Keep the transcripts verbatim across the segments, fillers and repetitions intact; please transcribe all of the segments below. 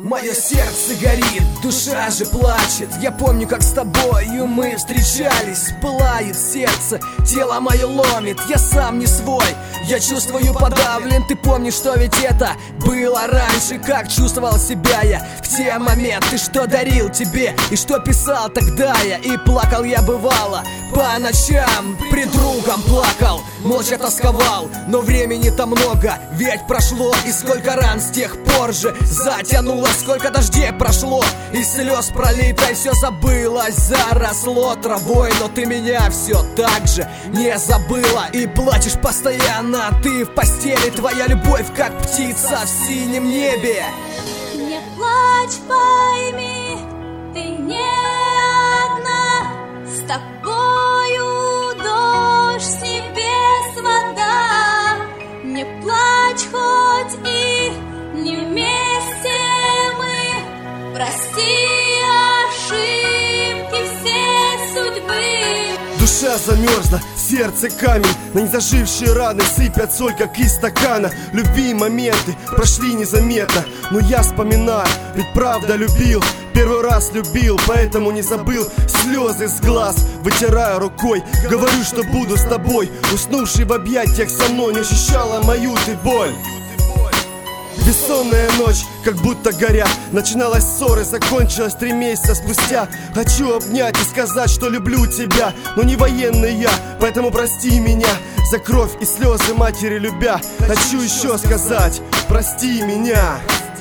Мое сердце горит, душа же плачет. Я помню, как с тобою мы встречались. Пылает сердце, тело мое ломит. Я сам не свой, я чувствую подавлен. Ты помнишь, что ведь это было раньше? Как чувствовал себя я в те моменты? Что дарил тебе и что писал тогда я? И плакал я бывало по ночам, пред другом плакал, молча тосковал. Но времени-то много, ведь прошло. И сколько ран с тех пор же затянуло. Сколько дождей прошло, и слез пролито, и все забылось, заросло травой. Но ты меня все так же не забыла. И плачешь постоянно, ты в постели. Твоя любовь, как птица в синем небе. Не плачь, пойми, ты не одна. С тобою дождь, с небес вода. Не плачь, хоть и не вместе мы. Прости ошибки все судьбы. Душа замерзла, сердце камень. На незажившие раны сыпят соль, как из стакана. Любви моменты прошли незаметно, но я вспоминаю, ведь правда любил. Первый раз любил, поэтому не забыл. Слезы с глаз вытираю рукой. Говорю, что буду с тобой. Уснувший в объятиях со мной не ощущала мою ты боль. Бессонная ночь, как будто горя. Начиналась ссора, закончилась три месяца спустя. Хочу обнять и сказать, что люблю тебя, но не военный я, поэтому прости меня за кровь и слезы матери любя. Хочу еще сказать, прости меня.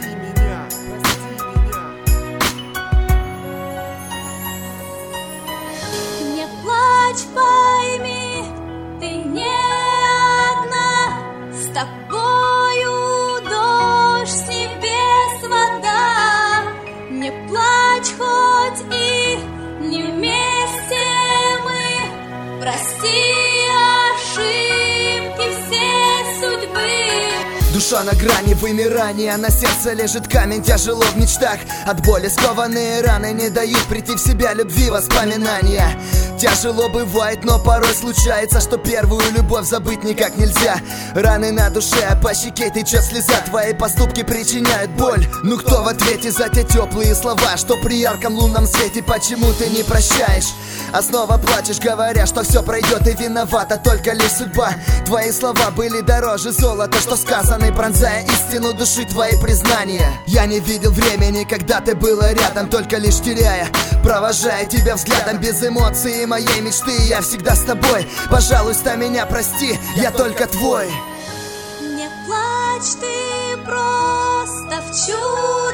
Не плачь, пойми, ты не одна. С тобою дождь, с небес вода. Не плачь, хоть и не вместе мы. Прости ошибки все судьбы. Душа на грани вымирания, на сердце лежит камень, тяжело в мечтах. От боли скованные раны не дают прийти в себя любви воспоминания. Тяжело бывает, но порой случается, что первую любовь забыть никак нельзя. Раны на душе, а по щеке течет слеза. Твои поступки причиняют боль. Ну кто в ответе за те теплые слова, что при ярком лунном свете почему ты не прощаешь? А снова плачешь, говоря, что все пройдет, и виновата только лишь судьба. Твои слова были дороже золота, что сказаны, пронзая истину души твои признания. Я не видел времени, когда ты была рядом, только лишь теряя, провожая тебя взглядом без эмоций и моей мечты. Я всегда с тобой, пожалуйста, меня прости, я только твой. Не плачь, ты просто в чудо